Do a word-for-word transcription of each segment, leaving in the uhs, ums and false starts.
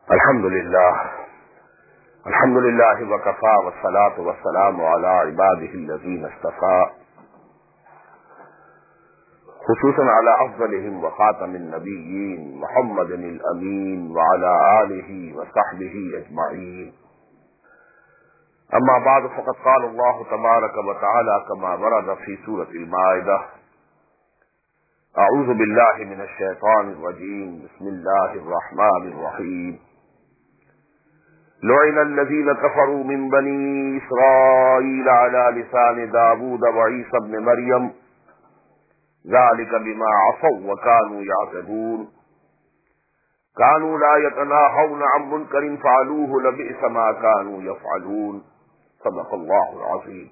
Alhamdulillah. Alhamdulillah wa kafa wa salatu wa salamu ala ibadihi alladhina istafa. خصوصا على أفضلهم وخاتم النبيين محمد الأمين وعلى آله وصحبه أجمعين. أما بعد فقد قال الله تبارك وتعالى كما ورد في سورة المائدة: أعوذ بالله من الشيطان الرجيم بسم الله الرحمن الرحيم. لعن الذين كفروا من بني إسرائيل على لسان داود وعيسى ابن مريم ذلك بما عصوا وكانوا يعتدون كانوا لا يتناهون عن منكر فعلوه لبئس ما كانوا يفعلون. صدق الله العظيم.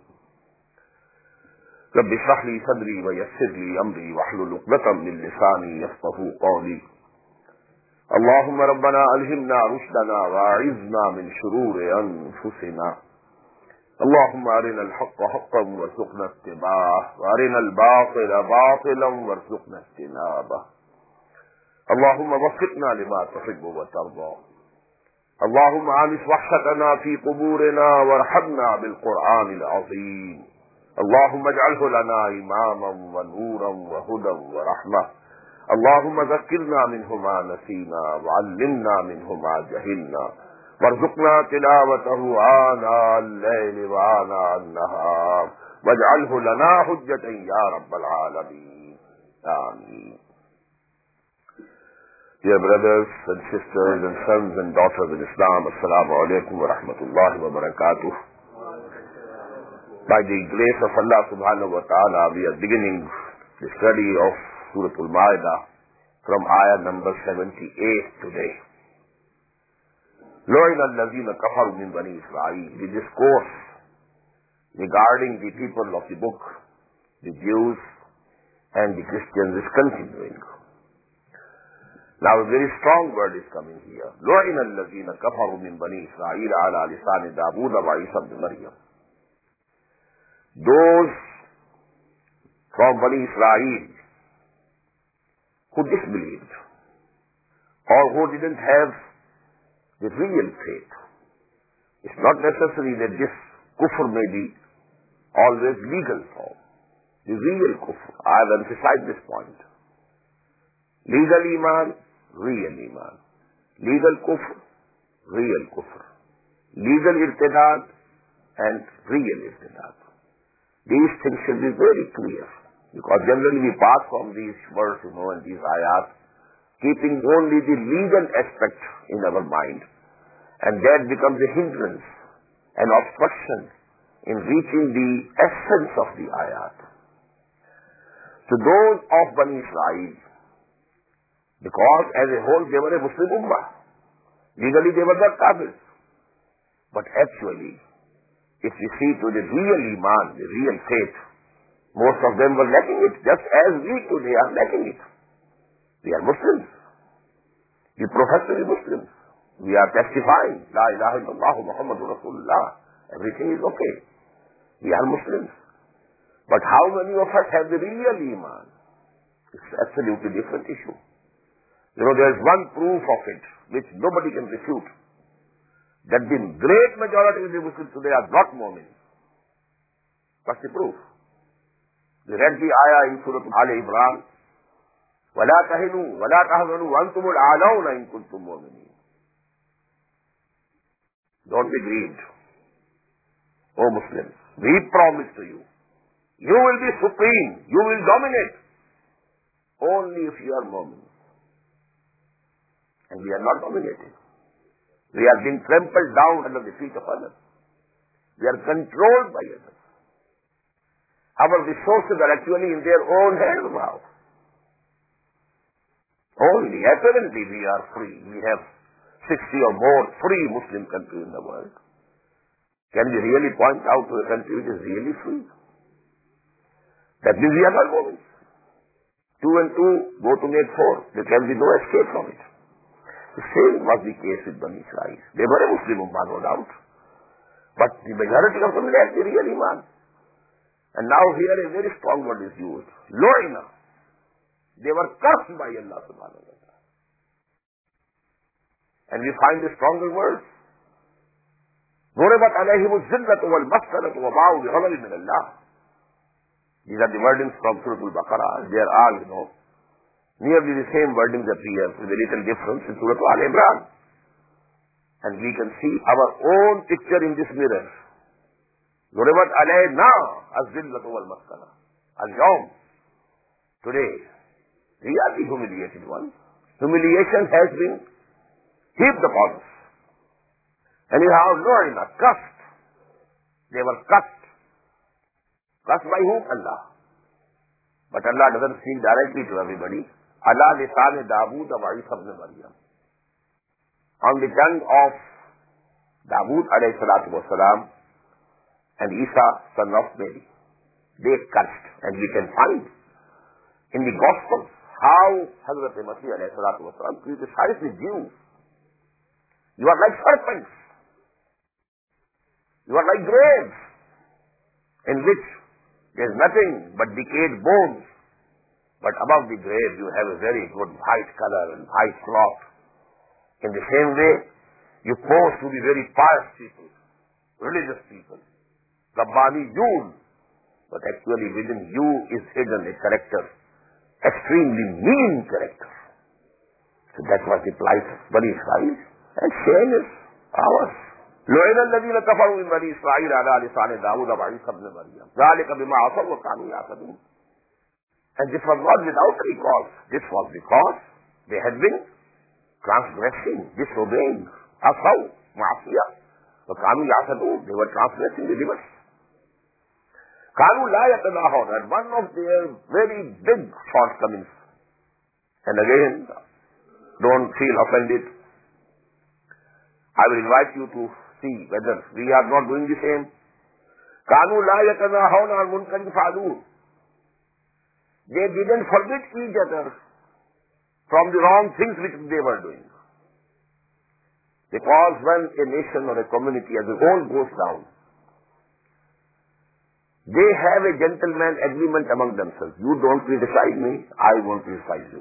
رب اشرح لي صدري ويسر لي أمري واحلل عقدة من لساني يفقهوا قولي. اللهم ربنا ألهمنا رشدنا وأعذنا من شرور أنفسنا. اللهم أرنا الحق حقا وارزقنا اتباعه وأرنا الباطل باطلا وارزقنا اجتنابه. اللهم وفقنا لما تحب وترضى. اللهم آنس وحشتنا في قبورنا وارحمنا بالقرآن العظيم. اللهم اجعله لنا إماما ونورا وهدى ورحمة. اللهم ذكرنا منه ما نسينا وعلمنا منه ما جهلنا وارزقنا تلاوته آناء الليل وآناء النهار واجعله لنا حجة يا رب العالمين. آمين. Dear brothers and sisters and sons and daughters in Islam, Assalamu alaikum wa rahmatullahi wa barakatuh. By the grace of Allah subhanahu wa ta'ala, we are beginning the study of Surah Al-Ma'idah from ayah number seventy-eight today. لعن الذين كفروا من بني إسرائيل. The discourse regarding the people of the book, the Jews and the Christians, is continuing. Now a very strong word is coming here. لعن الذين كفروا من بني إسرائيل على لسان داود وعيسى ابن مريم. Those from Bani Israel who disbelieved or who didn't have the real faith. It's not necessary that this kufr may be always legal form. The real kufr. I have emphasized this point. Legal iman, real iman. Legal kufr, real kufr. Legal irtidad and real irtidad. These things should be very clear. Because generally we pass from these verses, you know, and these ayat, keeping only the legal aspect in our mind. And that becomes a hindrance, an obstruction in reaching the essence of the ayat. To those of Bani Israel, because as a whole they were a Muslim ummah. Legally they were not kafirs. But actually, if we see to the real iman, the real faith, most of them were lacking it, just as we today are lacking it. We are Muslims. We profess to be Muslims. We are testifying, La ilaha illallah Muhammadur Rasulullah. Everything is okay. We are Muslims. But how many of us have the real iman? It's absolutely different issue. You know, there is one proof of it, which nobody can refute. That the great majority of the Muslims today are not mu'min. What's the proof? We read the ayah in Surah Al-Imran, وَلَا تَهِنُوا وَلَا تَحْزَنُوا وَأَنْتُمُ الْأَعْلَوْنَ إِن كُنتُم مُؤْمِنِينَ. Don't be grieved, O Muslims. We promise to you, you will be supreme, you will dominate, only if you are mu'min. And we are not dominating. We are being trampled down under the feet of others. We are controlled by others. Our resources are actually in their own hands now. Only apparently we are free. We have sixty or more free Muslim countries in the world. Can we really point out to a country which is really free? That means we are not moving. Two and two go to make four. There can be no escape from it. The same was the case with Bani Israel. They were a Muslim ummah, no doubt. But the majority of them lacked the real iman. And now here a very strong word is used. Lo'ina. They were cursed by Allah subhanahu wa ta'ala. And we find a stronger words. ضُرِبَتْ عَلَيْهِمُ الذِّلَّةُ وَالْمَسْكَنَةُ وَبَاءُوا بِغَضَبٍ مِنَ اللَّهِ. These are the wordings from Surah Al-Baqarah. They are all, you know, nearly the same wordings appear with a little difference in Surah Al-Imran. And we can see our own picture in this mirror. ضُرِبَتْ عَلَيْنَا الذِّلَّةُ وَالْمَسْكَنَةُ. Al-Yawm. Today, we are the humiliated ones. Humiliation has been heaped upon us. And you have learned, cursed. They were cursed. Cursed by whom? Allah. But Allah doesn't speak directly to everybody. Allah lisan Dawood wa Isa ibn Maryam. On the tongue of Dawood alayhi salatu wasalam and Isa son of Mary. They cursed. And we can find in the Gospels how Hazrat Masih alayhi salatu wasalam criticized the Jews. You are like serpents. You are like graves in which there is nothing but decayed bones. But above the grave you have a very good white color and white cloth. In the same way, you pose to be very pious people, religious people, Rabbaniyun. But actually within you is hidden a character, extremely mean character. So that was the plight of Bani Israel. And shame is ours. لعن الذين كفروا من بني إسرائيل على لسان داود وعيسى ابن مريم ذلك بما عصوا وكانوا يعتدون. And this was not without any cause. This was because they had been transgressing, disobeying, عصوا معصية وكانوا يعتدون. They were transgressing the limits. كانوا لا يتناهون. And one of their very big shortcomings. And again, don't feel offended. I will invite you to see whether we are not doing the same. كانوا لا يتناهون عن منكر فعلوه. They didn't forbid each other from the wrong things which they were doing. Because when a nation or a community as a whole goes down, they have a gentleman agreement among themselves. You don't criticize me, I won't criticize you.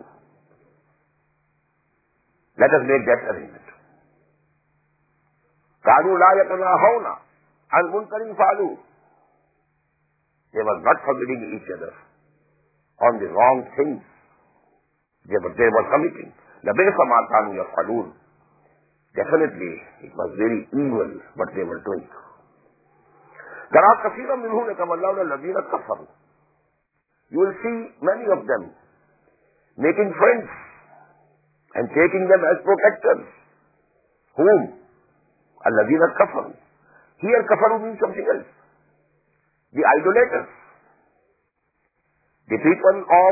Let us make that arrangement. كانوا لا يتناهون عن منكر فعلوه. They were not forbidding each other on the wrong things they were, they were committing. لبئس ما كانوا يفعلون. Definitely, it was very evil what they were doing. ترى كثيرا منهم يتولون الذين كفروا. You will see many of them making friends and taking them as protectors. Whom? الذين كفروا. Here kafaru means something else. The idolaters. The people of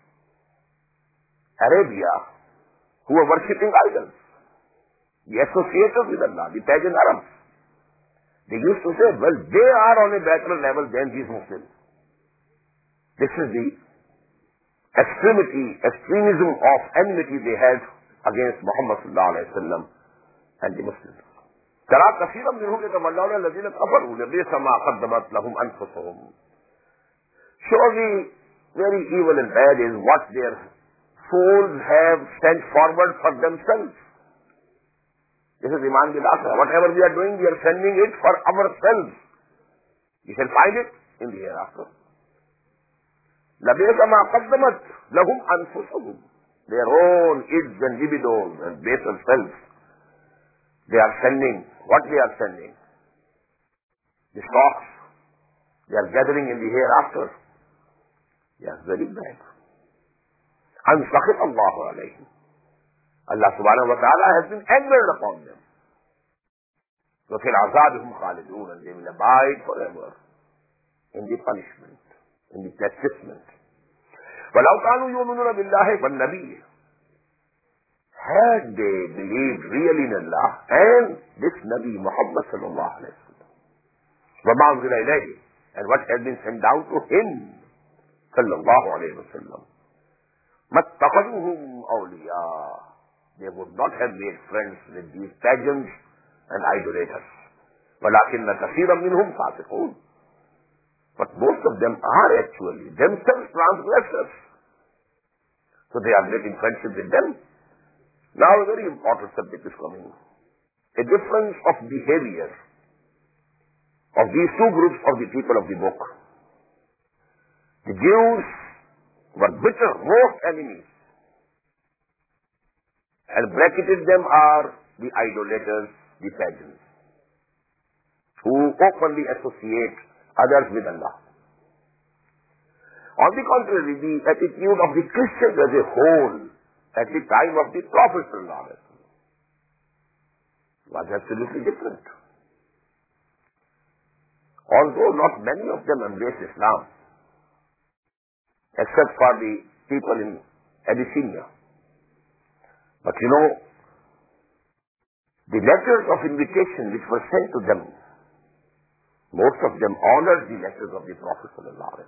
Arabia who were worshipping idols. The associators with Allah, the pagan Arabs. They used to say, well, they are on a better level than these Muslims. This is the extremity, extremism of enmity they had against Muhammad sallallahu alayhi wa sallam and the Muslims. ترى كثيرا منهم يتولون الذين كفروا لبئس ما قدمت لهم أنفسهم. Surely very evil and bad is what their souls have sent forward for themselves. This is Iman bil Akhirah. Whatever we are doing, we are sending it for ourselves. We shall find it in the hereafter. لبئس ما قدمت لهم أنفسهم. Their own ids and libidos and baser selves. They are sending what they are sending. The stocks they are gathering in the hereafter. Yes, very bad. And سخط الله عليهم. Allah subhanahu wa ta'ala has been angered upon them. وفي العذاب هم خالدون. And they will abide forever in the punishment, in the chastisement. ولو كانوا يؤمنون بالله والنبي. Had they believed really in Allah and this Nabi Muhammad sallallahu alayhi wa sallam, وَمَا أُنزِلَ إِلَيْهِ, and what has been sent down to him sallallahu alayhi wa sallam, مَتَّخَذُوهُمْ أَوْلِيَاءَ. They would not have made friends with these pagans and idolaters. وَلَكِنَّ كَثِيرًا مِنْهُمْ فَاسِقُونَ. But most of them are actually themselves transgressors. So they are making friendship with them. Now a very important subject is coming. A difference of behavior of these two groups of the people of the book. The Jews were bitter, most enemies, and bracketed them are the idolaters, the pagans, who openly associate others with Allah. On the contrary, the attitude of the Christians as a whole at the time of the Prophet was absolutely different. Although not many of them embraced Islam, except for the people in Abyssinia. But you know, the letters of invitation which were sent to them, most of them honored the letters of the Prophet ﷺ.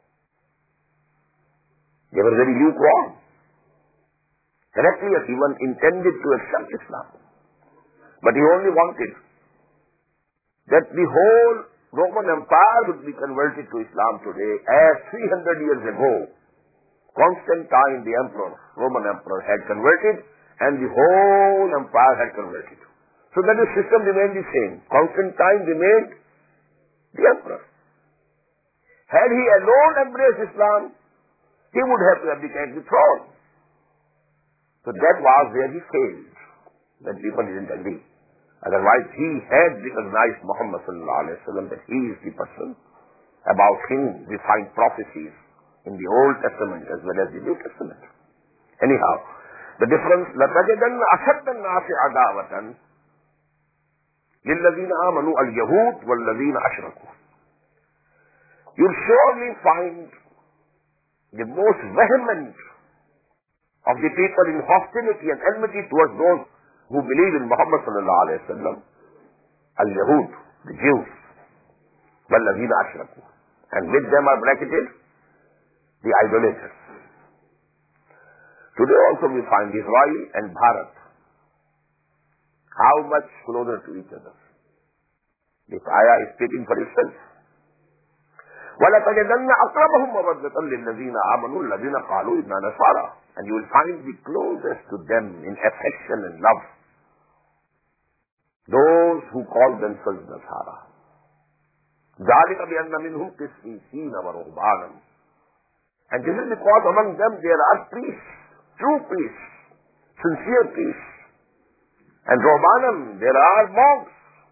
They were very lukewarm. Heraclius even intended to accept Islam. But he only wanted that the whole Roman Empire would be converted to Islam today, as three hundred years ago, Constantine, the emperor, Roman emperor, had converted, and the whole empire had converted. So that the system remained the same. Constantine remained the emperor. Had he alone embraced Islam, he would have to abdicate the throne. So that was where he failed, when people didn't agree. Otherwise, he had recognized Muhammad sallallahu alaihi wasallam, that he is the person. About him we find prophecies in the Old Testament as well as the New Testament. Anyhow, the difference, لَتَجِدَنَّ أَشَدَّ النَّاسِ عَدَاوَةً لِلَّذِينَ آمَنُوا الْيَهُودُ وَالَّذِينَ أَشْرَكُوا. You'll surely find the most vehement of the people in hostility and enmity towards those who believe in Muhammad sallallahu alaihi wasallam, al-Yahud, the Jews, وَالَّذِينَ أَشْرَكُوا. And with them are bracketed the idolaters. Today also we find Israel and Bharat how much closer to each other. This ayah is speaking for itself. وَلَتَجِدَنَّ أَقْرَبَهُمْ مَوَدَّةً لِلَّذِينَ آمَنُوا الَّذِينَ قَالُوا إِنَّا نَصَارَى. And you will find the closest to them in affection and love those who call themselves Nasara. ذَلِكَ بِأَنَّ مِنْهُمْ قِسِّيسِينَ وَرُهْبَانًا. And this is because among them there are priests, true priests, sincere priests. And Ruhbanan, there are monks.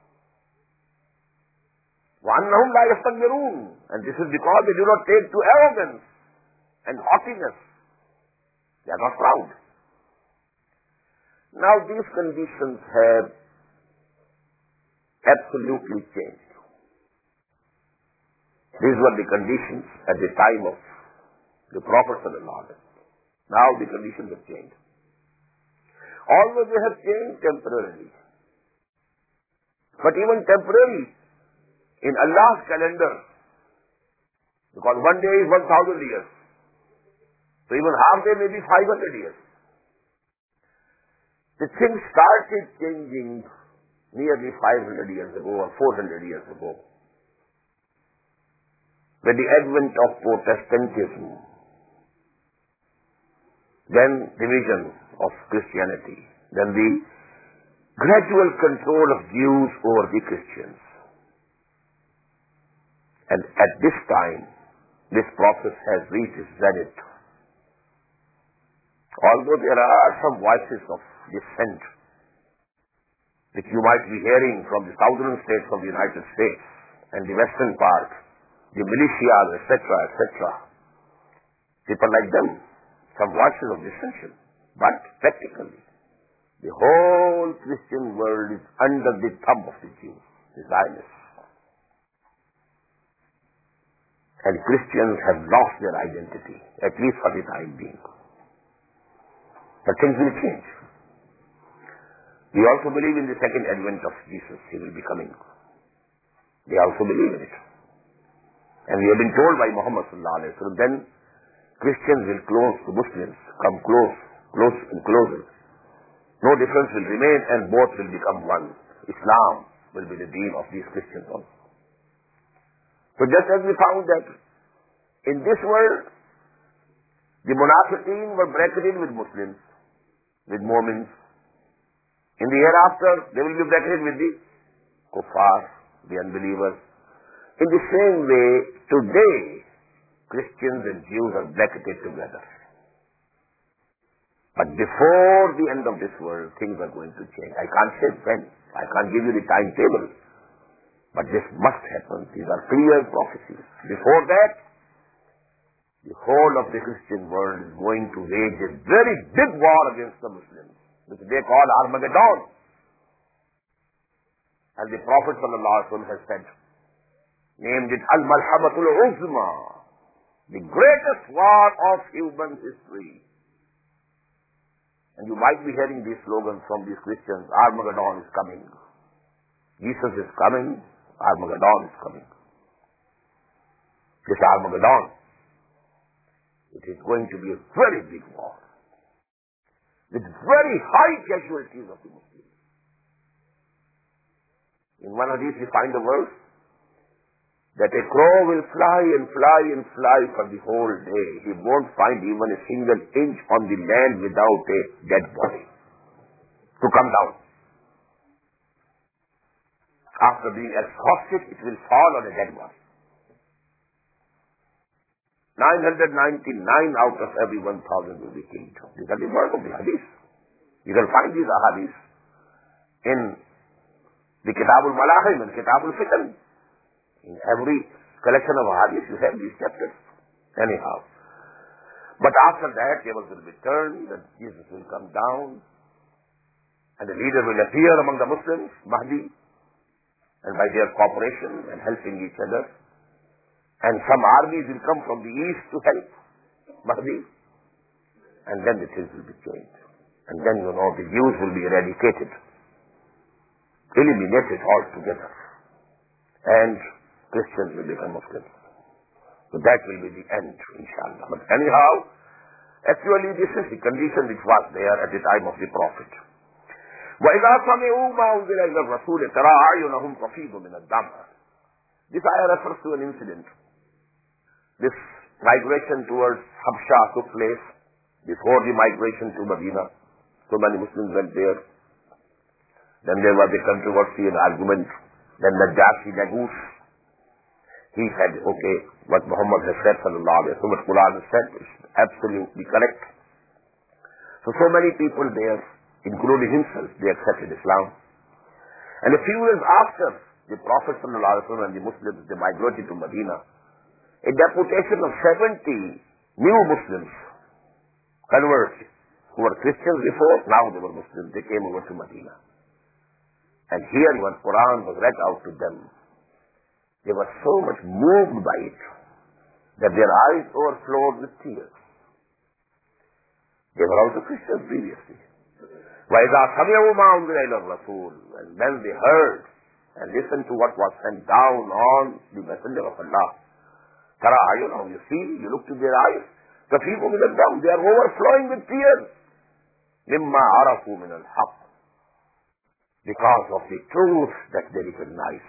وَأَنَّهُمْ لَا يَسْتَكْبِرُونَ. And this is because they do not take to arrogance and haughtiness. They are not proud. Now these conditions have absolutely changed. These were the conditions at the time of the Prophet ﷺ. Now the conditions have changed. Although they have changed temporarily. But even temporarily, in Allah's calendar, because one day is one thousand years, so even half day may be five hundred years. The things started changing nearly five hundred years ago or four hundred years ago, with the advent of Protestantism, then division of Christianity, then the gradual control of Jews over the Christians. And at this time, this process has reached its zenith. Although there are some voices of dissent, which you might be hearing from the southern states of the United States and the western part, the militias, et cetera, et cetera. People like them, some voices of dissension. But practically, the whole Christian world is under the thumb of the Jews, the Zionists. And Christians have lost their identity, at least for the time being. But things will change. We also believe in the second advent of Jesus. He will be coming. They also believe in it. And we have been told by Muhammad sallallahu alaihi wasallam, then Christians will close to Muslims, come close, close and closer. No difference will remain and both will become one. Islam will be the deen of these Christians also. So just as we found that in this world, the Munafiqeen were bracketed with Muslims, with Mu'mins, In the hereafter, they will be bracketed with the kuffar, the unbelievers. In the same way, today, Christians and Jews are bracketed together. But before the end of this world, things are going to change. I can't say when. I can't give you the timetable. But this must happen. These are clear prophecies. Before that, the whole of the Christian world is going to wage a very big war against the Muslims, which they call Armageddon. And the Prophet ﷺ has said, named it Al-Malhamatul Uzma, the greatest war of human history. And you might be hearing these slogans from these Christians, Armageddon is coming. Jesus is coming, Armageddon is coming. This Armageddon, it is going to be a very big war, with very high casualties of the Muslims. In one of these we find the verse, that a crow will fly and fly and fly for the whole day. He won't find even a single inch on the land without a dead body to come down. After being exhausted, it will fall on a dead body. nine hundred ninety-nine out of every one thousand will be killed. These are the words of the hadith. You can find these ahadith in the Kitab al-Malahim and Kitab al-Fitan. In every collection of hadith, you have these chapters. Anyhow. But after that, tables will be turned, and Jesus will come down, and the leader will appear among the Muslims, Mahdi, and by their cooperation and helping each other, and some armies will come from the east to help Mahdi, and then the things will be changed. And then, you know, the Jews will be eradicated, eliminated altogether, and Christians will become Muslims. So that will be the end, inshallah. But anyhow, actually this is the condition which was there at the time of the Prophet. وَإِذَا سَمِعُوا مَا أُنزِلَ إِلَى الرَّسُولِ تَرَى أَعْيُنَهُمْ تَفِيضُ مِنَ الدَّمْعِ. This ayah refers to an incident. This migration towards Habsha took place before the migration to Medina. So many Muslims went there. Then there was a controversy and argument. Then Najashi Nagus, he said, okay, what Muhammad has said, sallallahu alayhi wa sallam, what Quran has said, is absolutely correct. So, so many people there, including himself, they accepted Islam. And a few years after the Prophet sallallahu alayhi wa sallam and the Muslims, they migrated to Medina, a deputation of seventy new Muslims, converts, who were Christians before, now they were Muslims, they came over to Medina. And here when Quran was read out to them, they were so much moved by it that their eyes overflowed with tears. They were also Christians previously. وَإِذَا سَمِعُوا مَا أُنزِلَ إِلَى الرَّسُولِ, and then they heard and listened to what was sent down on the Messenger of Allah. تَرَى أَعْيُنَهُمْ, you see, you look to their eyes, تَفِيضُ مِنَ الدَّمْعِ, they are overflowing with tears. مِمَّا عَرَفُوا مِنَ الْحَقِّ, because of the truth that they recognized.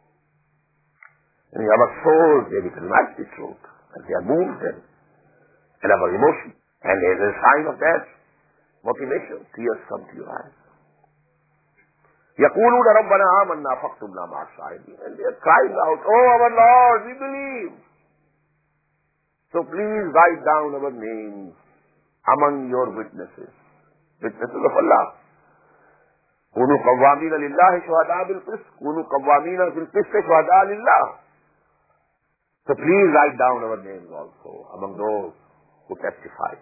In our souls, they recognize the truth, and they are moved then, and our emotion. And as a sign of that motivation, tears come to your eyes. يَقُولُونَ رَبَّنَا آمَنَّا فَاكْتُبْنَا مَعَ الشَّاهِدِينَ, and they are crying out, oh our Lord, we believe. So please write down our names among your witnesses, witnesses of Allah. كُونُوا قَوَّامِينَ لِلَّهِ شُهَدَاءَ بِالْقِسْطِ, كُونُوا قَوَّامِينَ بِالْقِسْطِ شُهَدَاءَ لِلَّهِ. So please write down our names also among those who testify.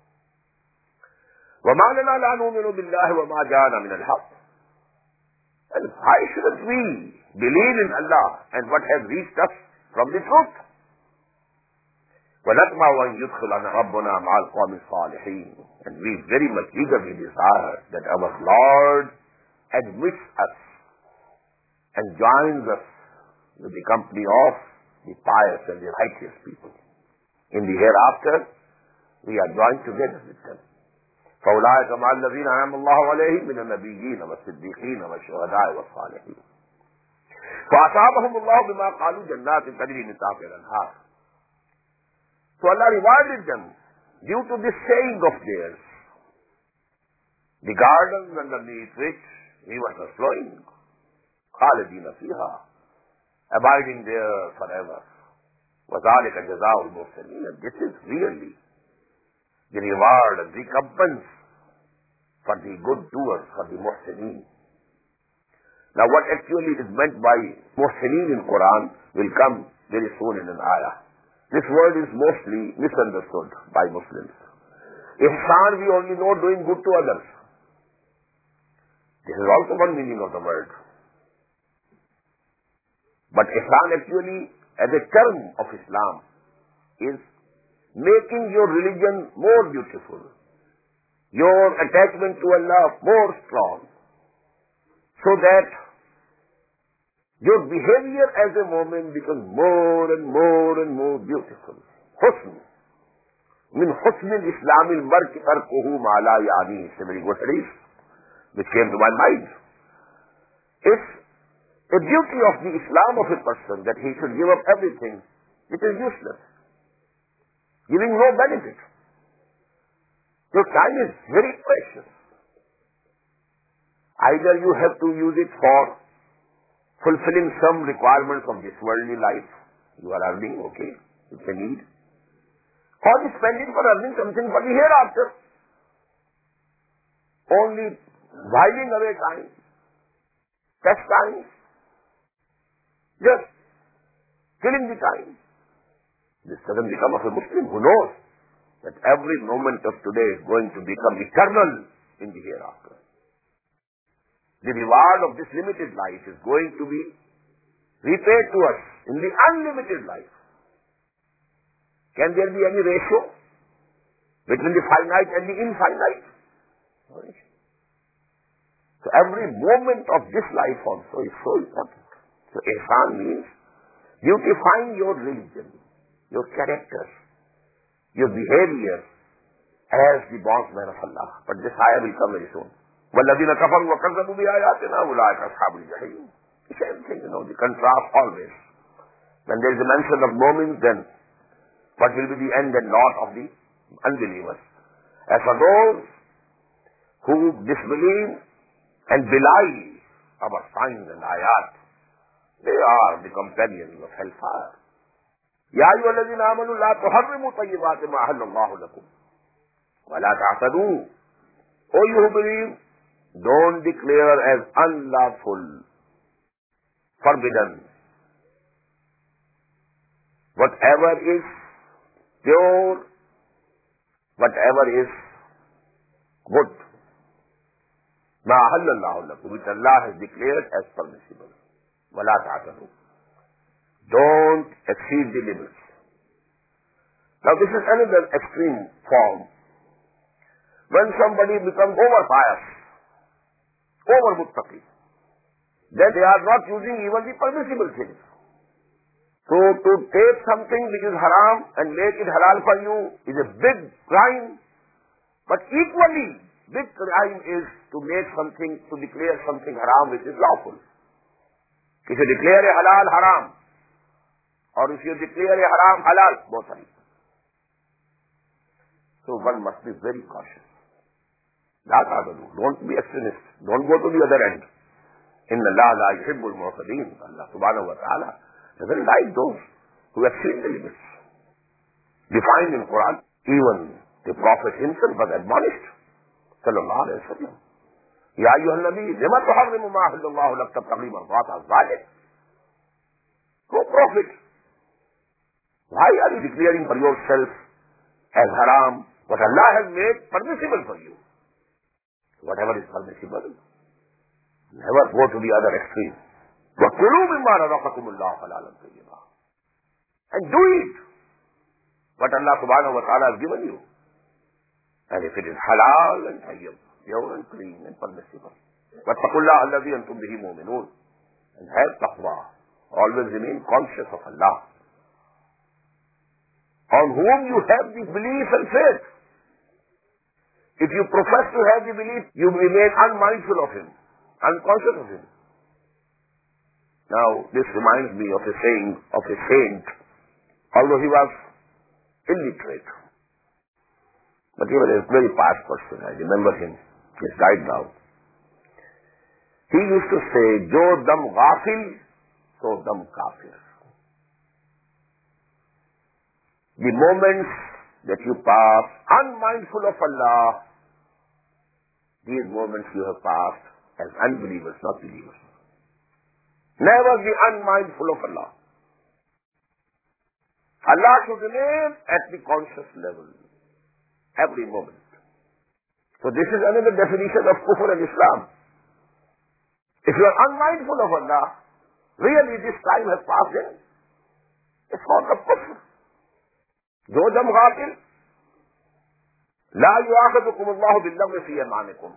وَمَا لَنَا لَا نُؤْمِنُ بِاللَّهِ وَمَا جَاءَنَا مِنَ الْحَقِّ. And why shouldn't we believe in Allah and what has reached us from the truth? وَنَطْمَعُ أَنْ يُدْخِلَنَا رَبُّنَا مَعَ الْقَوْمِ الصَّالِحِينَ. And we very much eagerly desire that our Lord admits us and joins us with the company of the pious and the righteous people. In the hereafter, we are joined together with them. فَأُولَٰئِكَ مَعَ الَّذِينَ أَنْعَمَ اللَّهُ عَلَيْهِمْ مِنَ النَّبِيِّينَ وَالصِّدِّيقِينَ وَالشُّهَدَاءِ وَالصَّالِحِينَ فَأَصَابَهُمُ اللَّهُ بِمَا قَالُوا جَنَّاتٍ تَجْرِي مِن تَحْتِهَا الْأَنْهَارُ. So Allah rewarded them due to this saying of theirs. the gardens underneath which rivers are flowing, khalidina fiha, abiding there forever. وَذَلِكَ جَزَاءُ الْمُحْسِنِينَ. This is really the reward and recompense for the good doers, for the muhsineen. Now what actually is meant by muhsineen in Quran will come very soon in an ayah. This word is mostly misunderstood by Muslims. Ihsan we only know doing good to others. This is also one meaning of the word. But ihsan actually as a term of Islam is making your religion more beautiful, your attachment to Allah more strong, so that your behavior as a moment becomes more and more and more beautiful. Husn. Min husn al-Islam al-mar'i tarkuhu ma la ya'ni. It's a very good hadith which came to my mind. It's a beauty of the Islam of a person that he should give up everything which is useless, giving no benefit. Your time is very precious. Either you have to use it for fulfilling some requirements of this worldly life. You are earning, okay, it's a need. Or you spend it for earning something for the hereafter. Only whiling away time, test time, just killing the time. This doesn't become of a Muslim who knows that every moment of today is going to become eternal in the hereafter. The reward of this limited life is going to be repaid to us in the unlimited life. Can there be any ratio between the finite and the infinite? So every moment of this life also is so important. So ihsan means beautifying your religion, your character, your behavior as the bondsman of Allah. But this ayah will come very soon. وَالَّذِينَ كَفَرُوا وَكَذَّبُوا بِآيَاتِنَا أُولَٰئِكَ أَصْحَابُ الْجَحِيمِ. The same thing, you know, the contrast always. When there is a mention of moments, then what will be the end and lot of the unbelievers? As for those who disbelieve and belie our signs and ayat, they are the companions of hellfire. يَا أَيُّهَا الَّذِينَ آمَنُوا لَا تُحَرِّمُوا طَيِّبَاتِ مَا أَحَلَّ اللَّهُ لَكُمْ وَلَا تَعْتَدُوا. O you who believe, don't declare as unlawful, forbidden, whatever is pure, whatever is good. مَا أَحَلَّ اللَّهُ لَكُمْ, which Allah has declared as permissible. وَلَا تَعْتَدُوا. Don't exceed the limits. Now this is another extreme form. When somebody becomes over-pious, over-muttaqi, then they are not using even the permissible things. So to take something which is haram and make it halal for you is a big crime, but equally big crime is to make something, to declare something haram which is lawful. If you declare a halal haram, or if you declare a haram halal, both are equal. So one must be very cautious. Don't be extremist. Don't go to the other end. Inna Allah la yuhibbul mu'tadin. Allah subhanahu wa ta'ala doesn't like those who exceed the limits. Defined in Quran, even the Prophet himself was admonished. Sallallahu alayhi wa sallam. Ya ayyuhan nabi, lima tuharrimu ma ahallallahu lak tabtaghi mardata az-zalim. O Prophet, why are you declaring for yourself as haram what Allah has made permissible for you? Whatever is permissible, never go to the other extreme. وَكُلُوا مِمَّا رَزَقَكُمُ اللَّهُ حَلَالًا طَيِّبًا. And do it what Allah subhanahu wa ta'ala has given you. And if it is halal and tayyib, pure and clean and permissible. وَاتَّقُوا اللَّهَ الَّذِي أَنْتُمْ بِهِ مُؤْمِنُونَ. And have taqwa. Always remain conscious of Allah, on whom you have the belief and faith. If you profess to have the belief, you remain unmindful of Him, unconscious of Him. Now, this reminds me of a saying of a saint, although he was illiterate, but he was a very pious person. I remember him. He's died now. He used to say, Jo dam ghafil, so dam kafir. The moments that you pass unmindful of Allah, these moments you have passed as unbelievers, not believers. Never be unmindful of Allah. Allah should remain at the conscious level, every moment. So this is another definition of kufr and Islam. If you are unmindful of Allah, really this time has passed in, it's called a kufr. Jo dam ghafil, la yu'akhidukum Allahu bil-laghwi fi aymanikum.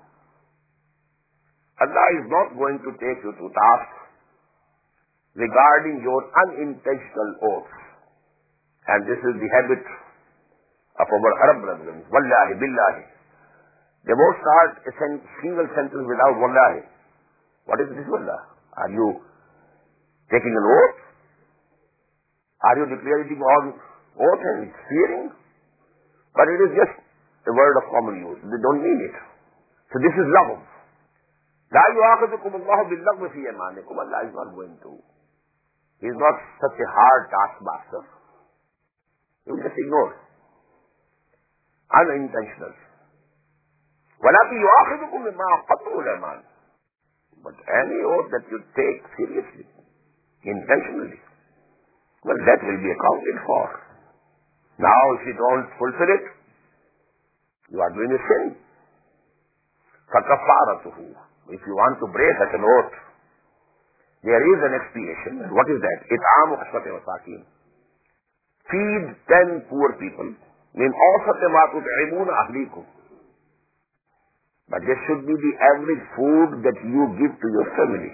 Allah is not going to take you to task regarding your unintentional oaths. And this is the habit of our Arab brethren. Wallahi, billahi. They won't start a single sentence without wallahi. What is this wallah? Are you taking an oath? Are you declaring on oath and swearing? But it is just a word of common use. They don't mean it. So this is lagh. La yu'akhidukum Allahu bil-laghwi fi aymanikum. Allah is not going to. He is not such a hard taskmaster. He will just ignore. Unintentional. وَلَكِنْ يُؤَخِذُكُمْ مِمَّا عَقَّدتُّمُ الْأَيْمَانَ. But any oath that you take seriously, intentionally, well, that will be accounted for. Now, if you don't fulfill it, you are doing a sin. فَكَفَّارَتُهُ. If you want to break such an oath, there is an expiation. And what is that? إِطْعَامُ عَشْرَةِ مَسَاكِينَ. Feed ten poor people. مِنْ أَوْسَطِ مَا تُطْعِمُونَ أَهْلِيكُمْ. But this should be the average food that you give to your family.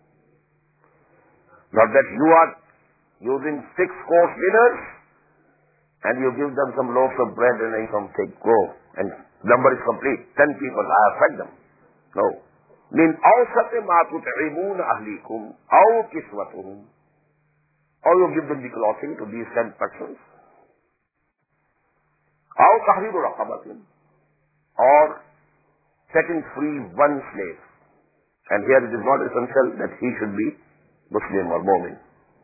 Not that you are using six-course dinners and you give them some loaves of bread and then some take go. And number is complete. Ten people, I have fed them. No. مِنْ أَوْسَطِ مَا تُطْعِمُونَ أَهْلِيكُمْ أَوْ كِسْوَتُهُمْ. Or you give them the clothing to these ten persons. أَوْ تَحْرِيرُ رَقَبَةٍ. Or setting free one slave. And here it is not essential that he should be Muslim or Mu'min.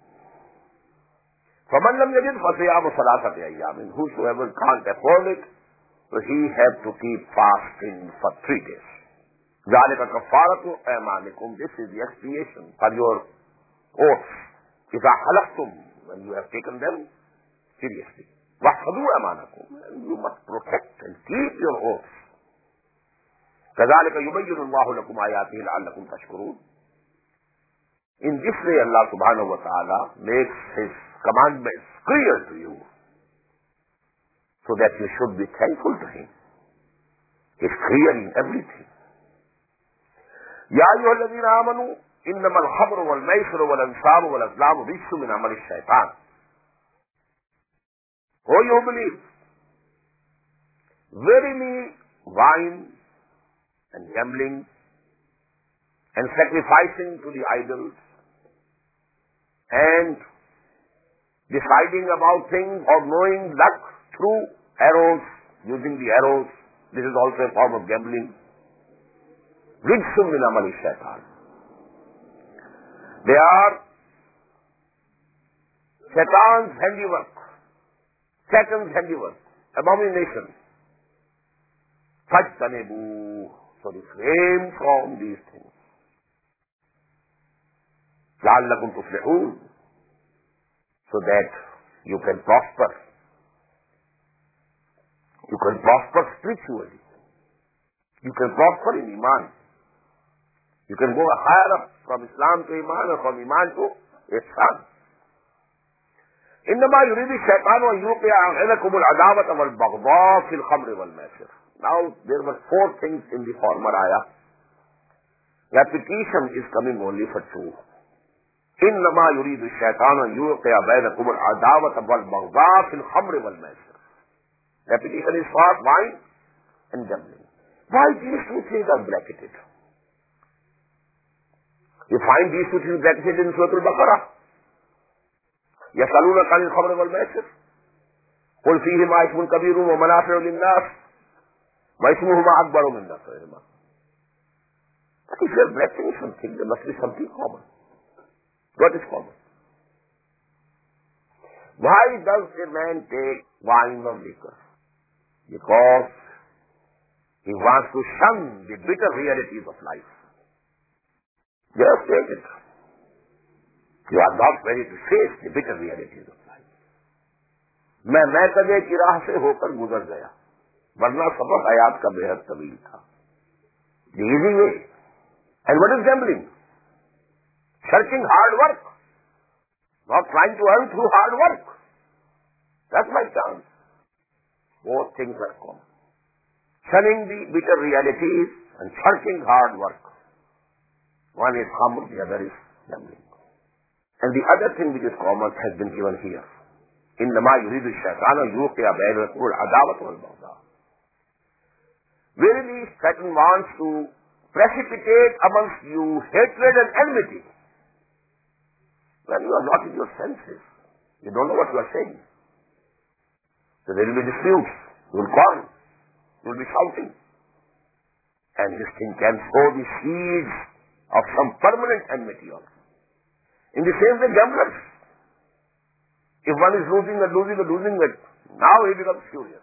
فَمَنْ لَمْ يَجِدْ فَصِيَامُ ثَلَاثَةِ أَيَّامٍ. Whosoever can't afford it, so he has to keep fasting for three days. ذَلِكَ كَفَّارَةُ أَيْمَانِكُمْ. This is the expiation for your oaths. إِذَا حَلَفْتُمْ. When you have taken them seriously. وَحْفَظُوا أَيْمَانَكُمْ. And you must protect and keep your oaths. كَذَلِكَ يُبَيِّنُ اللَّهُ لَكُمْ آيَاتِهِ لَعَلَّكُمْ تَشْكُرُونَ. In this way Allah subhanahu wa ta'ala makes His commandments clear to you so that you should be thankful to Him. He's clear in everything. يَا أَيُّهَا الَّذِينَ آمَنُوا إِنَّمَا الْخَمْرُ وَالْمَيْسِرُ وَالْأَنْصَابُ وَالْأَزْلَامُ رِجْسٌ مِنْ عَمَلِ الشَّيْطَانِ. O you who believe, verily wine and gambling and sacrificing to the idols and deciding about things or knowing luck through arrows, using the arrows, this is also a form of gambling. Rijsum min amali shaitan. They are Shaitan's handiwork, Satan's handiwork, abomination. Fajtanibu. So refrain from these things. لَعَلَّكُمْ تُفْلِحُونَ. So that you can prosper. You can prosper spiritually. You can prosper in Iman. You can go higher up from Islam to Iman or from Iman to Ihsan. إِنَّمَا يُرِيدُ الشَّيْطَانُ أَنْ يُوقِعَ بَيْنَكُمُ الْعَدَاوَةَ وَالْبَغْضَاءَ فِي الْخَمْرِ وَالْمَيْسِرِ. Now, there were four things in the former ayah. Repetition is coming only for two. إِنَّمَا يُرِيدُ الشَّيْطَانُ أَنْ يُوقِعَ بَيْنَكُمُ الْعَدَاوَةَ وَالْبَغْضَاءَ فِي الْخَمْرِ وَالْمَيْسِرِ. Repetition is for wine and gambling. Why these two things are bracketed? You find these two things bracketed in Surah Al-Baqarah. يَسْأَلُونَكَ عَنِ الْخَمْرِ وَالْمَيْسِرِ قُلْ فِيهِمَا إِثْمٌ كَبِيرٌ وَمَنَافِعُ لِلنَّاسِ وَإِثْمُهُمَا أَكْبَرُ مِنْ نَفْعِهِمَا But if you are blessing something, there must be something common. What is common? Why does a man take wine or liquor? Because he wants to shun the bitter realities of life. Just take it. You are not ready to face the bitter realities of life. मैं मैं कदे की राह से होकर गुजर गया, वरना सफर हयात का बेहद तवील था. The easy way. And what is gambling? Searching hard work. Not trying to earn through hard work. That's my chance. Both things are common. Shunning the bitter realities and searching hard work. One is common, the other is gambling. And the other thing which is common has been given here. إنما يريد الشيطان أن يوقع بينكم العداوة والبغضاء. Verily, Satan wants to precipitate amongst you hatred and enmity. When you are not in your senses, you don't know what you are saying. So there will be disputes. You will quarrel. You will be shouting. And this thing can sow the seeds of some permanent enmity also. In the same way, gamblers. If one is losing and losing and losing it, now he becomes furious.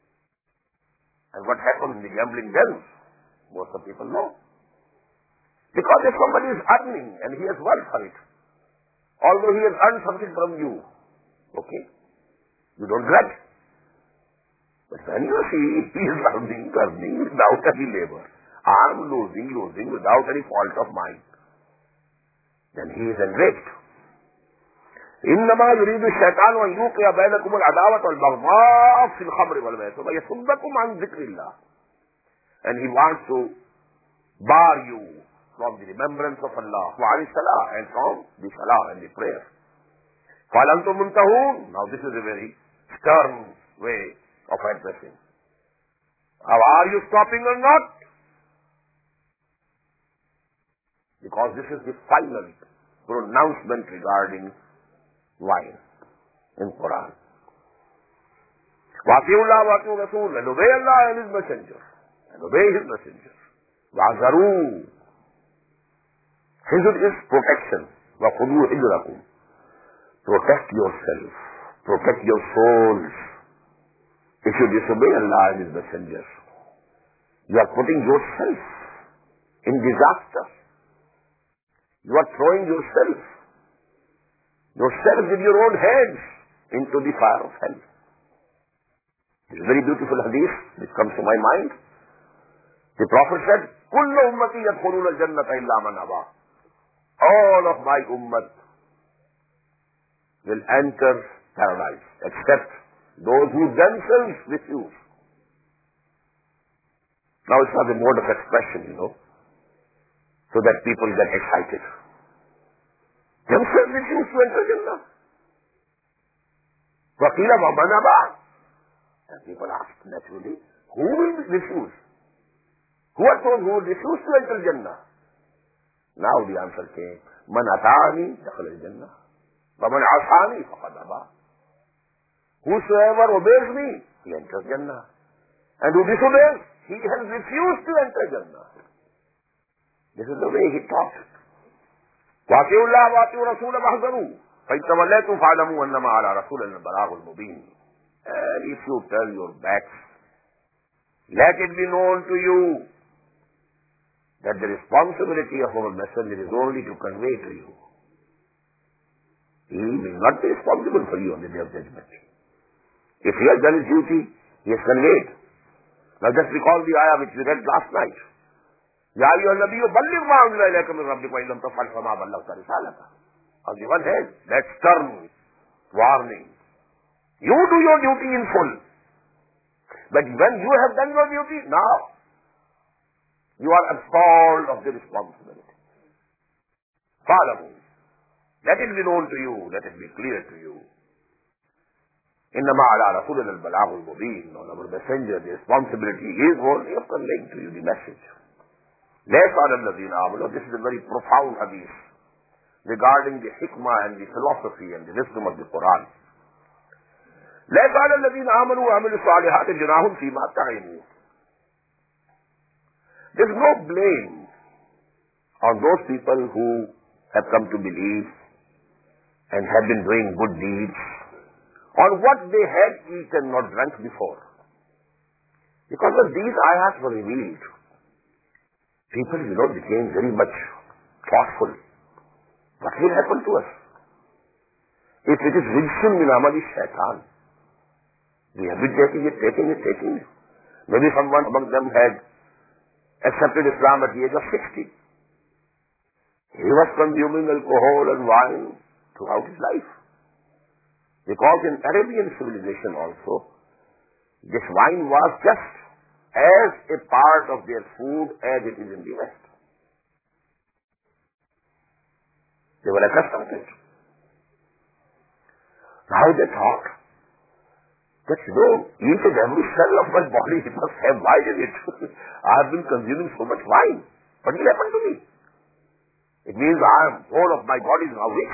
And what happens in the gambling dens? Most of people know. Because if somebody is earning and he has worked for it, although he has earned something from you, okay, you don't grudge. But when you see he is earning, earning without any labor, arm losing, losing without any fault of mine, then he is enraged. إنما يريد الشيطان أن يوقع بينكم العداوة والبغضاء في الخمر والميسر ويصدكم عن ذكر الله. And he wants to bar you from the remembrance of Allah, وعن الصلاة, and from the salah and the prayer. فهل أنتم منتهون? Now this is a very stern way of addressing. How are you stopping or not? Because this is the final pronouncement regarding wine in Quran. وَأَطِيعُوا اللَّهَ وَأَطِيعُوا الرَّسُولَ, and obey Allah and His Messenger, and obey His Messenger. وَاحْذَرُوا, hizr is protection. وَخُذُوا حِذْرَكُمْ, protect yourself, protect your souls. If you disobey Allah and His Messenger, you are putting yourself in disaster. You are throwing yourself yourself with your own hands into the fire of hell. It's a very beautiful hadith which comes to my mind. The Prophet said, كُلُّ أُمَّتِي يَدْخُلُونَ الْجَنَّةَ إِلَّا مَنْ أَبَى. All of my ummah will enter paradise except those who themselves refuse. Now it's not a mode of expression, you know, so that people get excited. Themselves refuse to enter Jannah. وَقِيلَ وَمَنْ أَبَى. And people ask naturally, who will refuse? Who are those who will refuse to enter Jannah? Now the answer came, مَنْ أَطَاعَنِي دَخَلَ الْجَنَّةِ وَمَنْ عَصَانِي فَقَدْ أَبَى. Whosoever obeys me, he enters Jannah. And who disobeys, he has refused to enter Jannah. This is the way he talks. وَأَطِيعُوا اللَّهَ وَأَطِيعُوا الرَّسُولَ وَاحْذَرُوا فَإِن تَوَلَّيْتُمْ فَاعْلَمُوا أَنَّمَا عَلَى رَسُولِنَا الْبَلَاغُ الْمُبِينُ. And if you turn your backs, let it be known to you that the responsibility of our messenger is only to convey to you. He will not be responsible for you on the day of judgment. If he has done his duty, he has conveyed. Now just recall the ayah which we read last night. يَا أَيُّهَا النَّبِيُّ بَلِّغْ مَا أُنزِلَ إِلَيْكَ مِن رَّبِّكَ وَإِن لَّمْ تَفْعَلْ فَمَا بَلَّغْتَ رِسَالَتَهُ. On the one hand, that's stern warning. You do your duty in full. But when you have done your duty, now you are absolved of the responsibility. Follow. Let it be known to you, let it be clear to you. إِنَّمَا عَلَى رَسُولِنَا الْبَلَاغُ الْمُبِينُ. On our messenger, the responsibility is only of conveying to you the message. لَيْسَ عَلَى الَّذِينَ آمَنُوا. This is a very profound hadith regarding the hikmah and the philosophy and the wisdom of the Quran. لَيْسَ عَلَى الَّذِينَ آمَنُوا وَعَمِلُوا الصَّالِحَاتِ جُنَاحٌ فِيمَا طَعِمُوا. There is no blame on those people who have come to believe and have been doing good deeds, on what they had eaten or drunk before. Because of these ayahs were revealed, people, you know, became very much thoughtful. What will happen to us? If it is rijsun min amali shaitan, we have been taking it, taking it, taking it. Maybe someone among them had accepted Islam at the age of sixty. He was consuming alcohol and wine throughout his life. Because in Arabian civilization also, this wine was just as a part of their food as it is in the West. They were accustomed to it. Now they thought that, you know, each and every cell of my body must have wine in it. I have been consuming so much wine. What will happen to me? It means I am, whole of my body is now weak.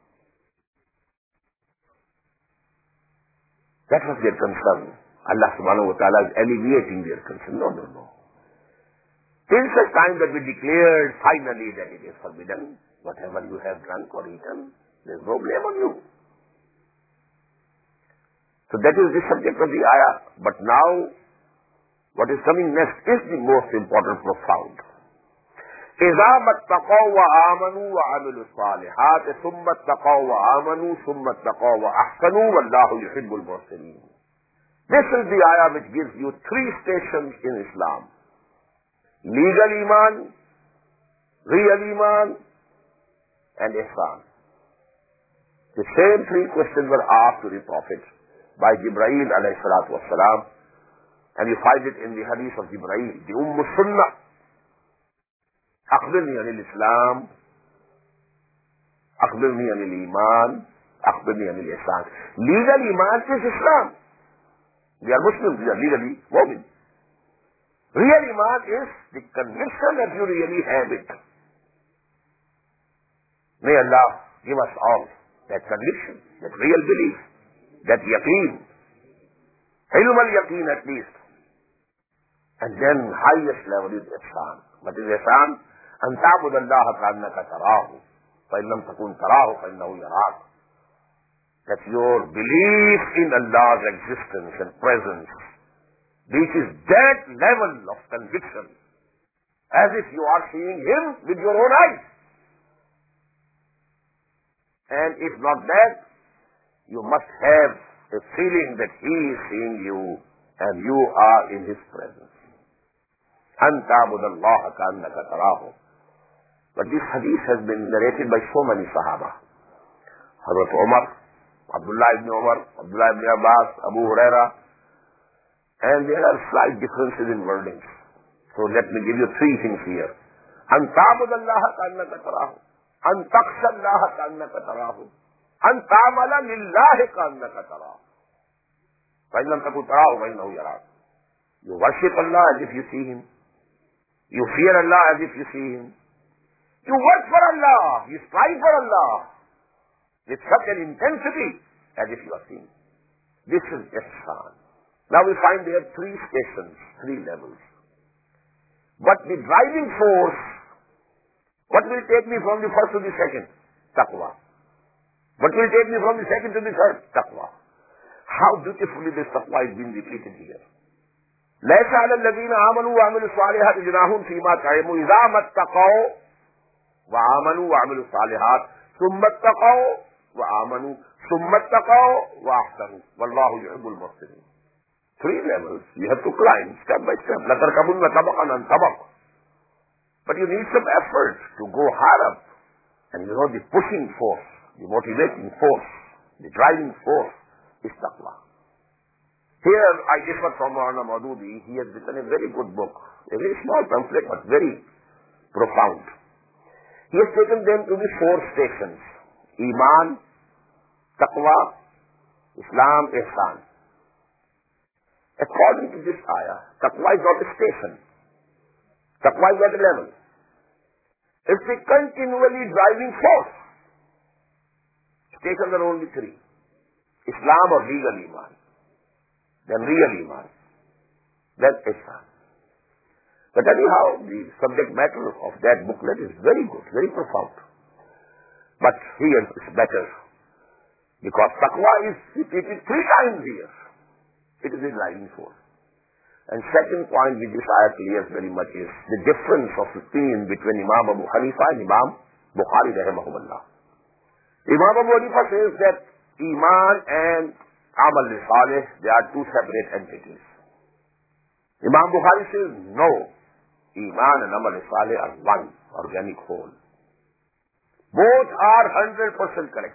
That was their concern. Allah subhanahu wa ta'ala is alleviating their concern. No, no, no. Till such time that we declared finally that it is forbidden, whatever you have drunk or eaten, there is no blame on you. So that is the subject of the ayah. But now, what is coming next is the most important, profound. إِذَا مَتَّقَوْا وَآمَنُوا وَعَمِلُوا الصَّالِحَاتِ ثُمَّ اتَّقَوْا وَآمَنُوا ثُمَّ اتَّقَوْا وَأَحْسَنُوا وَاللَّهُ يُحِبُّ الْمُحْسِنِينَ. This is the ayah which gives you three stations in Islam. Legal iman, real iman, and ihsan. The same three questions were asked to the Prophet by Jibreel alayhi salatu wassalam, and you find it in the hadith of Jibreel, the Umm Sunnah. أخبرني عن الإسلام أخبرني عن الإيمان أخبرني عن الإحسان. Legal iman is Islam. We are Muslims, we are legally mu'min. Real iman is the conviction that you really have it. May Allah give us all that conviction, that real belief, that yaqeen, ilm al-yaqeen at least. And then highest level is ihsan. What is ihsan? أن تعبد الله كأنك تراه فإن لم تكن تراه فإنه يراك. That your belief in Allah's existence and presence reaches that level of conviction as if you are seeing Him with your own eyes. And if not that, you must have a feeling that He is seeing you and you are in His presence. أن تعبد الله كأنك تراه. But this hadith has been narrated by so many Sahaba. Hazrat Umar, Abdullah ibn Umar, Abdullah ibn Abbas, Abu Huraira, and there are slight differences in wordings. So let me give you three things here. أن تعبد الله كأنك تراه, أن تخشى الله كأنك تراه, أن تعمل لله كأنك تراه. فإن لم تكن تراه فإنه يراك. You worship Allah as if you see Him. You fear Allah as if you see Him. You work for Allah. You strive for Allah with such an intensity as if you are seeing. This is ihsan. Now we find there three stations, three levels. But the driving force, what will take me from the first to the second? Taqwa. What will take me from the second to the third? Taqwa. How beautifully this taqwa is being repeated here. ليس على الذين آمنوا وعملوا الصالحات جناح فيما طعموا إذا ما اتقوا وآمنوا وعملوا الصالحات ثم اتقوا وآمنوا ثم اتقوا وأحسنوا والله يحب المحسنين. Three levels. You have to climb step by step. لتركبن طبقا عن طبق. But you need some effort to go higher up. And you know the pushing force, the motivating force, the driving force is taqwa. Here I differ from Maulana Maududi. He has written a very good book, a very small pamphlet but very profound. He has taken them to the four stations: Iman, Taqwa, Islam, Ihsan. According to this ayah, Taqwa is not a station. Taqwa is not a level. It's a continually driving force. Stations are only three: Islam or legal Iman, then real Iman, then Ihsan. But anyhow, the subject matter of that booklet is very good, very profound. But here it's better, because taqwa is repeated three times here. It is in line four. And second point which this ayah clears very much is the difference of opinion between Imam Abu Hanifa and Imam Bukhari rahimahullah. Imam Abu Hanifa says that Iman and Amal Salih, they are two separate entities. Imam Bukhari says no. Iman and Amal Salih are one organic whole. Both are one hundred percent correct.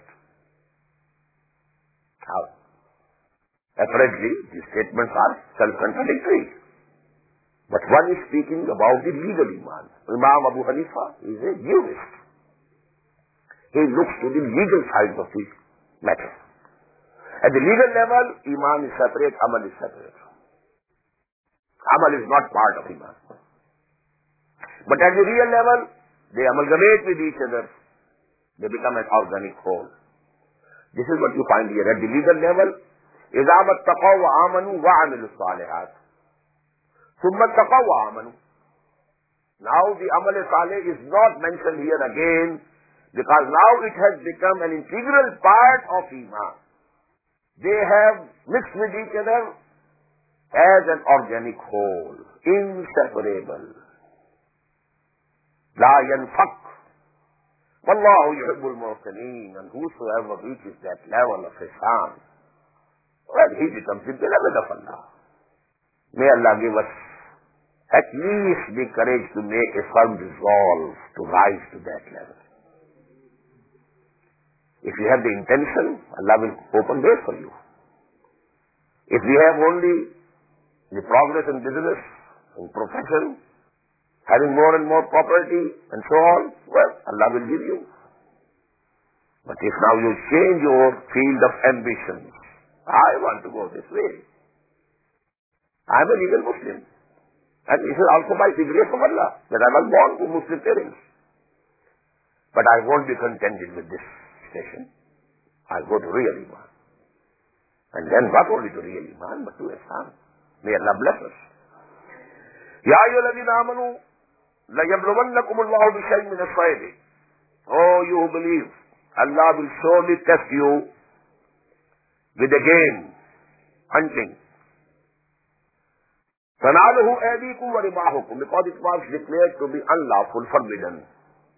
How? Apparently, these statements are self-contradictory. But one is speaking about the legal Iman. Imam Abu Hanifa is a jurist. He looks to the legal side of the matter. At the legal level, Iman is separate, Amal is separate. Amal is not part of Iman. But at the real level, they amalgamate with each other. They become an organic whole. This is what you find here. At the legal level, إِذَا مَتَّقَوْا وَآمَنُوا وَعَمِلُوا الصَّالِحَاتِ ثُمَّ اتَّقَوْا وَآمَنُوا. Now the Amal Salih is not mentioned here again, because now it has become an integral part of Iman. They have mixed with each other as an organic whole, inseparable. لا ينفك والله يحب المحسنين, and whosoever reaches that level of ihsan, well, he becomes the beloved of Allah. May Allah give us at least the courage to make a firm resolve to rise to that level. If you have the intention, Allah will open doors for you. If you have only the progress in business, in profession, having more and more property and so on, well, Allah will give you. But if now you change your field of ambition, I want to go this way. I am a legal Muslim. And it is also by the grace of Allah that I was born to Muslim parents. But I won't be contented with this station. I'll go to real Iman. And then not only to real Iman, but to ihsan. May Allah bless us. Ya ayyuhalladhina amanu لَيَبْلُوَنَّكُمُ اللَّهُ بِشَيْءٍ مِنَ الصَّيْدِ. Oh, you who believe, Allah will surely test you with a game, hunting. تَنَالُهُ أَيْدِيكُمْ وَرِمَاحُكُمْ, because it was declared to be unlawful, forbidden,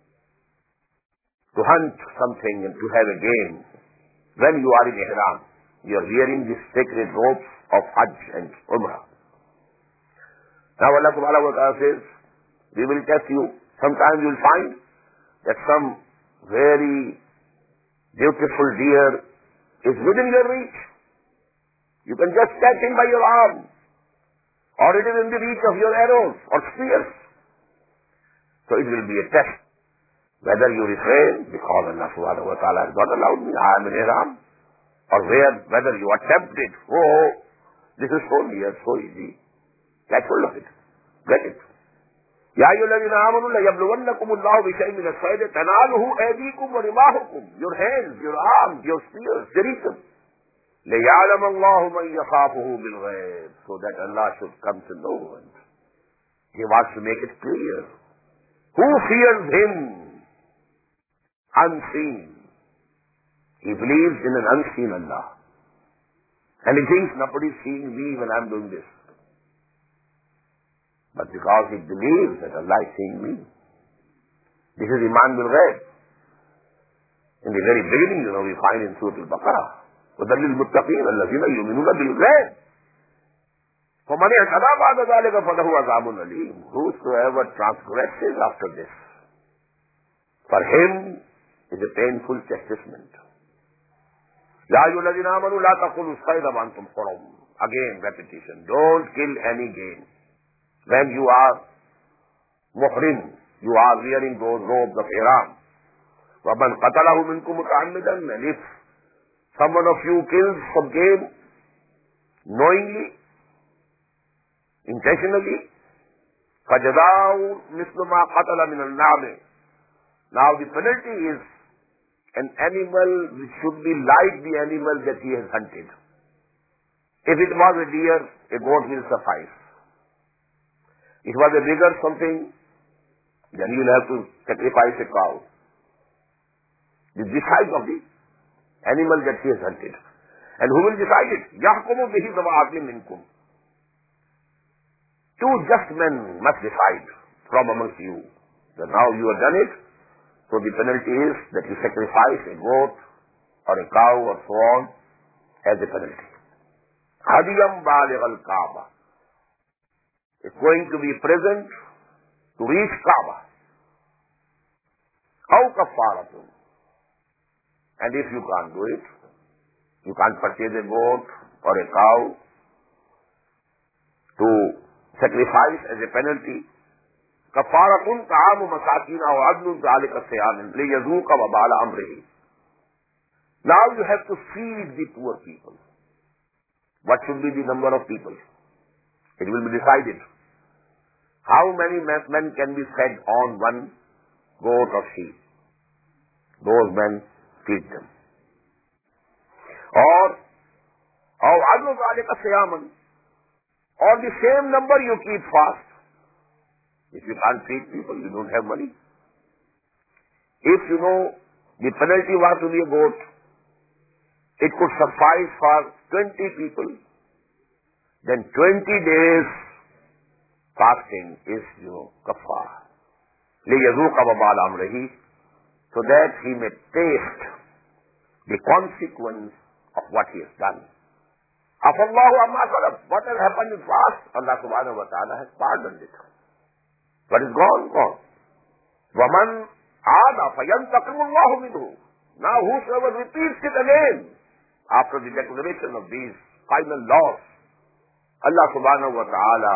to hunt something and to have a game when you are in ihram. You are wearing the sacred robes of Hajj and Umrah. Now Allah subhanahu wa ta'ala says, we will test you. Sometimes you will find that some very beautiful deer is within your reach. You can just catch him by your arm. Or it is in the reach of your arrows or spears. So it will be a test. Whether you refrain, because Allah subhanahu wa ta'ala has not allowed me, I am in ihram. Or where, whether you are tempted, oh, this is so near, so easy. Catch hold of it. Get it. يَا أَيُّهَا الَّذِينَ آمَنُوا لَيَبْلُوَنَّكُمُ اللَّهُ بِشَيْءٍ مِنَ الصَّيْدِ تَنَالُهُ أَيْدِيكُمْ وَرِمَاحُكُمْ. Your hands, your arms, your spears, they reach them. لِيَعْلَمَ اللَّهُ مَنْ يَخَافُهُ بِالْغَيْبِ, so that Allah should come to know. And He wants to make it clear. Who fears Him? Unseen. He believes in an unseen Allah. And he thinks nobody is seeing me when I am doing this. But because he believes that Allah is seeing me. This is Iman bil Ghaib. In the very beginning, you know, we find in Surah Al-Baqarah, وَذَلِّ الْمُتَّقِينَ الَّذِينَ يُؤْمِنُونَ بِالْغَيْبِ فَمَنِ اعْتَدَىٰ بَعْدَ ذَلِكَ فَلَهُ عَذَابٌ أَلِيمٌ. Whosoever transgresses after this, for him is a painful chastisement. يَا أَيُّهَا الَّذِينَ آمَنُوا لَا تَقْتُلُوا الصَّيْدَ وَأَنْتُمْ حُرُمٌ. Again, repetition. Don't kill any game. When you are muhrim, you are wearing those robes of ihram. وَمَنْ قَتَلَهُ مِنْكُمْ مُتَعَمِّدًا, and if someone of you kills some game, knowingly, intentionally, فَجَزَاءُ مِثْلُ مَا قَتَلَ مِنَ النَّعْمِ. Now the penalty is an animal which should be like the animal that he has hunted. If it was a deer, a goat will suffice. If it was a bigger something, then you will have to sacrifice a cow. This is the size of the animal that he has hunted. And who will decide it? يَحْكُمُ بِهِ ذَوَى عَدْلٍ مِنْكُمْ. Two just men must decide from amongst you. So now you have done it, so the penalty is that you sacrifice a goat or a cow or so on as a penalty. هَدِيًا بَالِغَ الْكَعْبَةِ. It's going to be present to reach Kaaba. أَوْ كَفَّارَةٌ. And if you can't do it, you can't purchase a goat or a cow to sacrifice as a penalty. كَفَّارَةٌ طَعَامُ مَسَاكِينَ وَعَدْلٌ ذَلِكَ صِيَامٍ لِيَذُوقَ وَبَالَ أَمْرِهِ. Now you have to feed the poor people. What should be the number of people? It will be decided. How many men can be fed on one goat or sheep? Those men feed them. Or, أو عدل ذلك صياما. Or the same number you keep fast. If you can't feed people, you don't have money. If you know the penalty was to be a goat, it could suffice for twenty people, then twenty days fasting is, you know, kafar. لِيَذُوقَ وَبَالَ أَمْرِهِ, so that he may taste the consequence of what he has done. عَفَى اللَّهُ عَمَّا سَلَفَ. What has happened in past, Allah subhanahu wa ta'ala has pardoned it. What is gone, gone. وَمَنْ عَادَ فَيَنْتَقِمُ اللَّهُ مِنْهُ. Now whosoever repeats it again, after the declaration of these final laws, Allah subhanahu wa ta'ala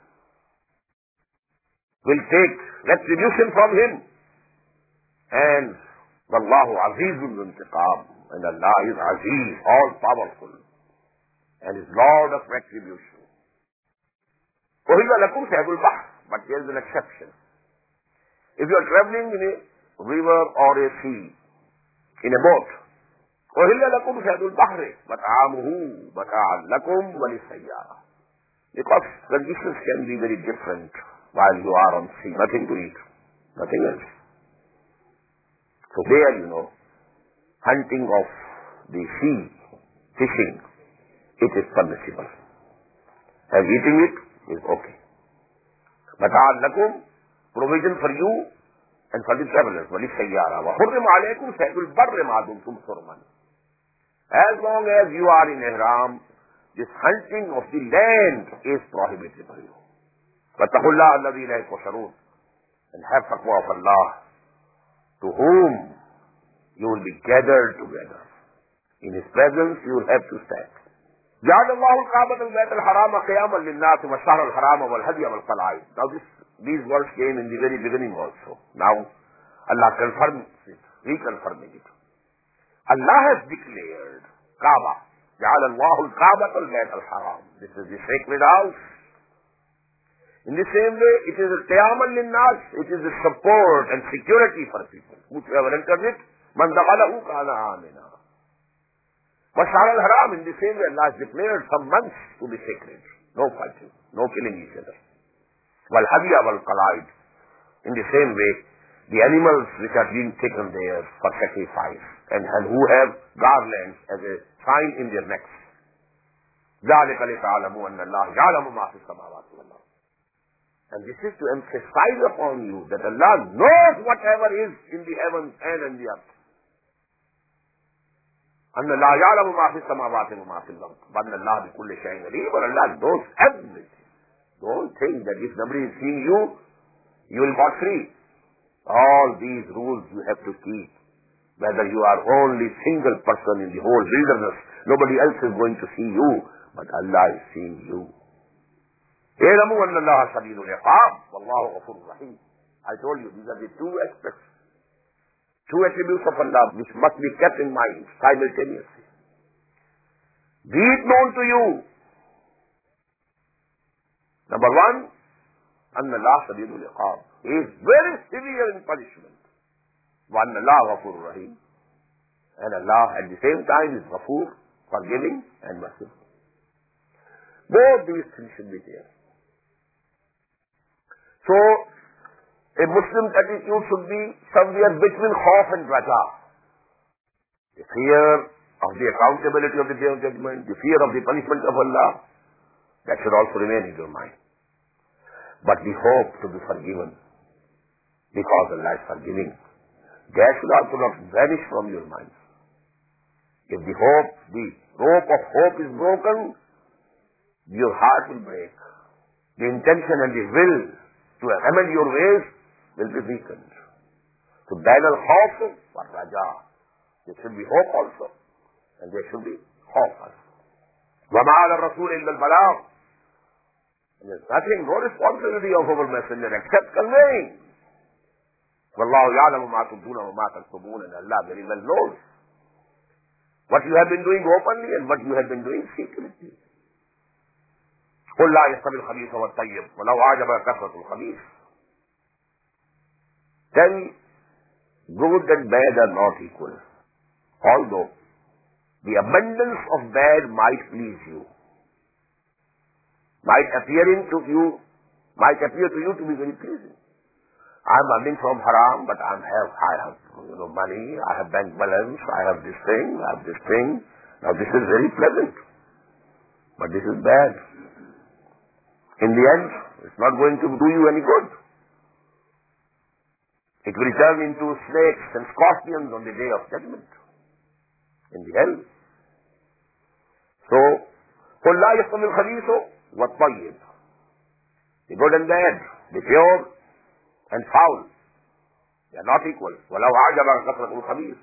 will take retribution from him. And Wallahu Azizul Intiqam. And Allah is Aziz, all powerful, and is Lord of retribution. أُحِلَّ لَكُمْ صَيْدُ الْبَحْرِ. But there is an exception. If you are traveling in a river or a sea, in a boat, أُحِلَّ لَكُمْ صَيْدُ الْبَحْرِ وَطَعَامُهُ مَتَاعًا لَكُمْ وَلِلسَّيَّارَةِ. Because conditions can be very different while you are on sea. Nothing to eat, nothing else. So there, you know, hunting of the sea, fishing, it is permissible. And eating it is okay. مَتَاعًا لَكُمْ, provision for you and for the travelers. وَلِلسَّيَّارَةِ وَحُرِّمَ عَلَيْكُمْ صَيْدُ الْبَرِّ مَا دُمْتُمْ حُرُمًا. As long as you are in ihram, this hunting of the land is prohibited for you. وَاتَّقُوا اللَّهَ الَّذِي إِلَيْهِ تُحْشَرُونَ. And have taqwa of Allah, to whom you will be gathered together. In His presence you will have to stand. جعل الله الكعبة البيت الحرام قياما للناس والشهر الحرام والهدي والقلائد. Now this, these words came in the very beginning also. Now Allah confirms it, reconfirming it. Allah has declared Kaaba. جعل الله الكعبة البيت الحرام. This is the sacred house. In the same way, it is a qiyaman linnas, it is a support and security for people. Whoever enters it, man dakhalahu kana amina. Mash'ar al-haram, in the same way, Allah has declared some months to be sacred. No fighting, no killing each other. Wal-hadiya wal-qalaid. In the same way, the animals which are being taken there for sacrifice, and, and who have garlands as a sign in their necks. ذَلِكَ لِتَعْلَمُوا أَنَّ اللَّهَ يَعْلَمُ مَا فِي السَّمَاوَاتِ وَالْأَرْضِ. And this is to emphasize upon you that Allah knows whatever is in the heavens and in the earth. أَنَّ اللَّهَ يَعْلَمُ مَا فِي السَّمَاوَاتِ وَمَا فِي الْأَرْضِ. وَأَنَّ اللَّهَ بِكُلِّ شَيْءٍ عَلِيمٌ. But Allah knows everything. Don't think that if nobody is seeing you, you will go free. All these rules you have to keep. Whether you are only single person in the whole wilderness, nobody else is going to see you, but Allah is seeing you. اعلموا أن الله شديد العقاب والله غفور رحيم. I told you these are the two aspects, two attributes of Allah which must be kept in mind simultaneously. Be it known to you. Number one, أن الله شديد العقاب. He is very severe in punishment. وأن الله غفور رحيم. And Allah at the same time is غفور, forgiving and merciful. Both these things should be there. So, a Muslim's attitude should be somewhere between khawf and raja. The fear of the accountability of the Day of Judgment, the fear of the punishment of Allah, that should also remain in your mind. But the hope to be forgiven, because Allah is forgiving, that should also not vanish from your mind. If the hope, the rope of hope is broken, your heart will break. The intention and the will to amend your ways will be weakened. So, bainal khawf wa raja. There should be hope also, and there should be khawf also. وَمَا عَلَى الرَّسُولِ إِلَّا الْبَلَاغُ. And there's nothing, no responsibility of our messenger except conveying. وَاللَّهُ يَعْلَمُ مَا تُبْدُونَ وَمَا تَكْتُمُونَ, and Allah very well knows what you have been doing openly and what you have been doing secretly. قُلْ لَا يَسْتَوِي الْخَبِيثُ وَالطَّيِّبُ وَلَوْ أَعْجَبَكَ كَثْرَةُ الْخَبِيثِ. Tell, good and bad are not equal. Although the abundance of bad might please you, might appearing to you, might appear to you to be very pleasing. I am earning from haram, but I have, I have, you know, money, I have bank balance, I have this thing, I have this thing. Now this is very pleasant, but this is bad. In the end, it's not going to do you any good. It will turn into snakes and scorpions on the Day of Judgment, in the hell. So, قُلْ لَا يَسْتَوِي الْخَبِيثُ وَالطَّيِّبُ. The good and bad, the pure and foul, they are not equal. وَلَوْ أَعْجَبَكَ كَثْرَةُ الْخَبِيثِ.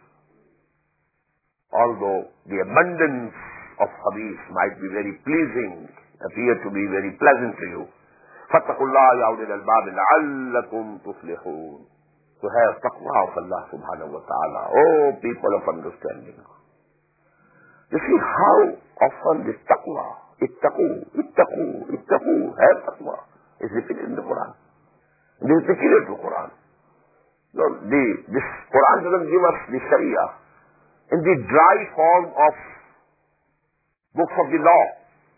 Although the abundance of khabith might be very pleasing, appear to be very pleasant to you. فَاتَّقُوا اللَّهَ يَا أُولِي الْأَلْبَابِ لَعَلَّكُمْ تُفْلِحُونَ. To have taqwa of Allah subhanahu wa ta'ala. Oh, people of understanding. You see how often this taqwa, ittaqu, ittaqu, ittaqu, have taqwa, is repeated in the Quran. It is peculiar to the Quran. No, the, this Quran doesn't give us the Sharia in the dry form of books of the law.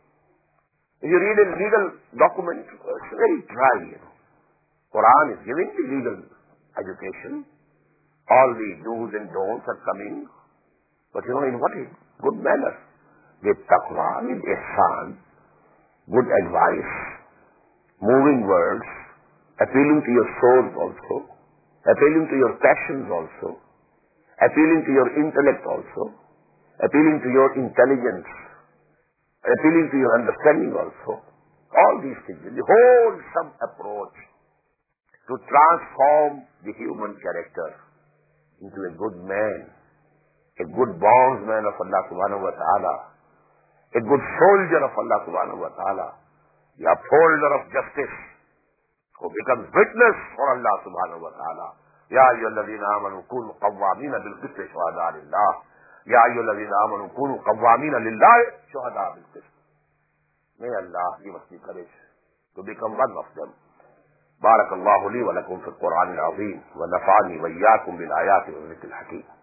If you read a legal document, it's very dry. You know. Quran is giving the legal education. All the do's and don'ts are coming. But you know, in what is good manner? With taqwa, with ihsan, good advice, moving words, appealing to your souls also, appealing to your passions also, appealing to your intellect also, appealing to your intelligence, appealing to your understanding also. All these things, the whole some approach to transform the human character into a good man, a good bondsman of Allah subhanahu wa ta'ala, a good soldier of Allah subhanahu wa ta'ala, the upholder of justice, who becomes witness for Allah subhanahu wa ta'ala. Ya ayyuhalladhina amanu kunu qawwamina bil qisti shuhada lillah. Ya ayyuhalladhina amanu kunu qawwamina lillahi shuhada bil qist. May Allah give us the courage to become one of them. بارك الله لي ولكم في القرآن العظيم ونفعني وإياكم بالآيات والذكر الحكيم.